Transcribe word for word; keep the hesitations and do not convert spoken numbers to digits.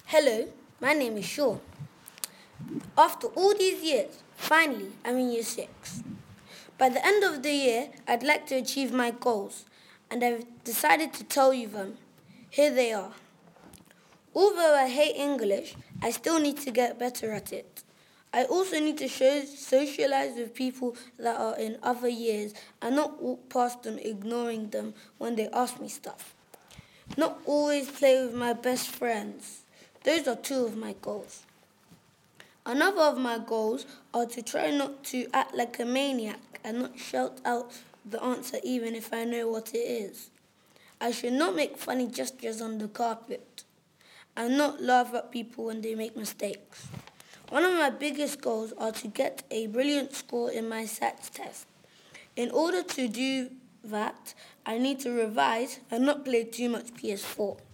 Hello, my name is Sean. After all these years, finally, I'm in year six. By the end of the year, I'd like to achieve my goals, and I've decided to tell you them. Here they are. Although I hate English, I still need to get better at it. I also need to show, socialize with people that are in other years and not walk past them ignoring them when they ask me stuff. Not always play with my best friends. Those are two of my goals. Another of my goals are to try not to act like a maniac and not shout out the answer even if I know what it is. I should not make funny gestures on the carpet and not laugh at people when they make mistakes. One of my biggest goals are to get a brilliant score in my SATs test. In order to do that, I need to revise and not play too much P S four.